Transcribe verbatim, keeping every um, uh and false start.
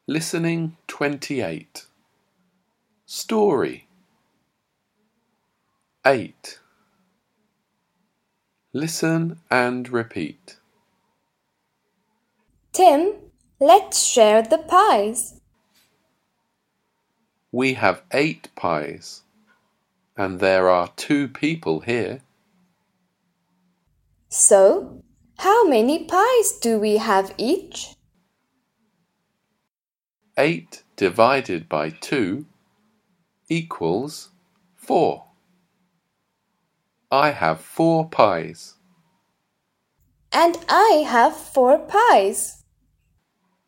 Listening twenty-eight. Story eight. Listen and repeat. Tim, let's share the pies. We have eight pies, and there are two people here. So, how many pies do we have each? Eight divided by two equals four. I have four pies. And I have four pies.